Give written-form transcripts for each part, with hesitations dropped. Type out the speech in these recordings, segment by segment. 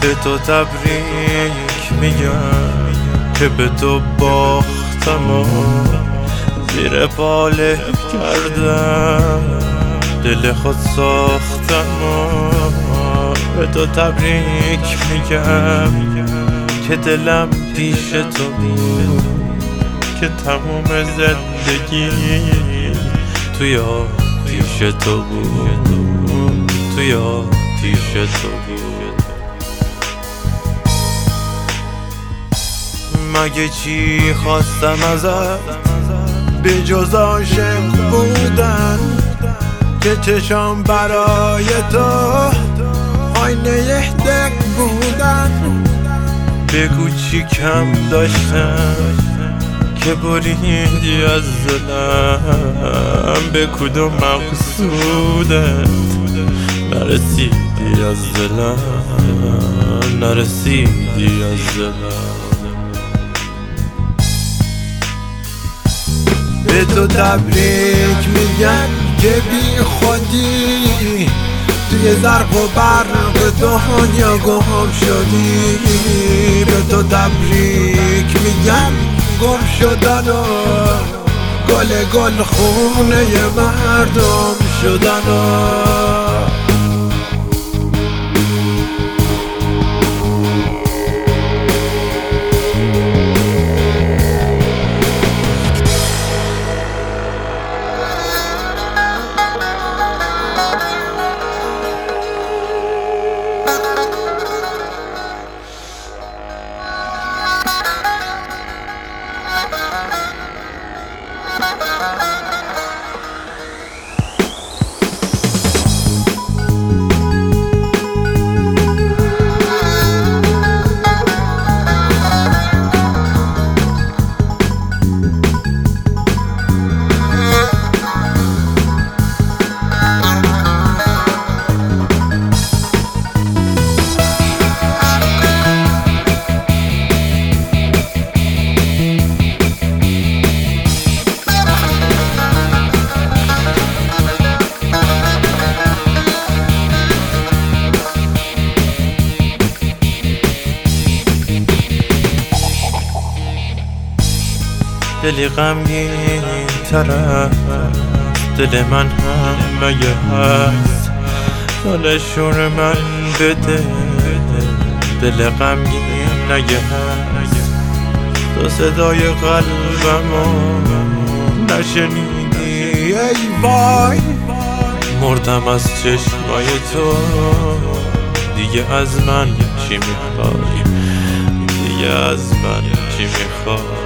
به تو تبریک میگم که به تو باختم و زیر پاله کردم دل خود ساختم و به تو تبریک میگم که دلم پیش تو بود، که تموم زندگی توی آتیش تو بود، توی آتیش تو بود. مگه چی خواستم ازت به جز عاشق بودن، که چشام برای تو آینه دق بودن. بگو چی کم داشتم که بریدی از دلم، به کدوم مقصودت نرسیدی از دلم، نرسیدی از دلم. به تو تبریک میگم که بی خودی توی زرق و برق دنیا گم شدی. به تو تبریک میگم گم شدن و گل خونه مردم شدن و دلی غمگین تر دل من هم مگه هست، دلشون من بده دل غمگین نگه هست. تو صدای قلبمو نشنیدی ای وای، مردم از چشمای تو. دیگه از من چی میخوای، دیگه از من چی میخوای.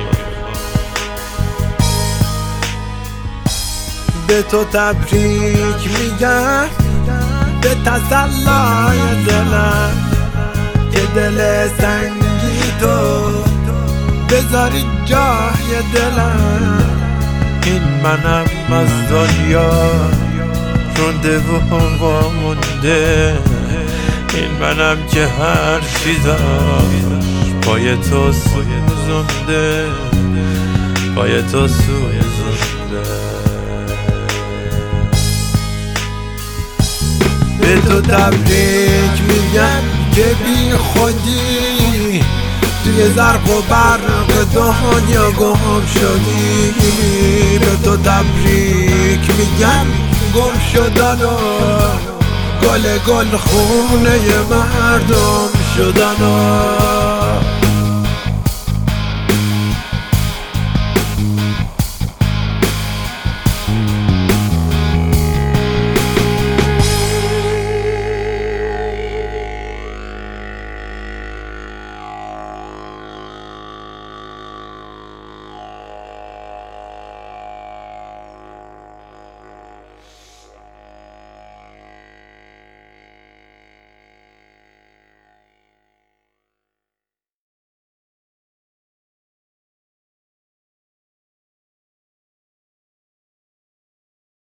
به تو تبریک میگم به تسلای دلم، که دل سنگی تو بذاری جای دلم. این منم از دنیا رونده و وامونده، این منم که هر چی داشت پای تو سوزونده، پای تو سوزونده. به تو تبریک میگم که بی خودی توی زرق و برق دنیا گم شدی. به تو تبریک میگم گم شدن و گل خونه مردم شدن و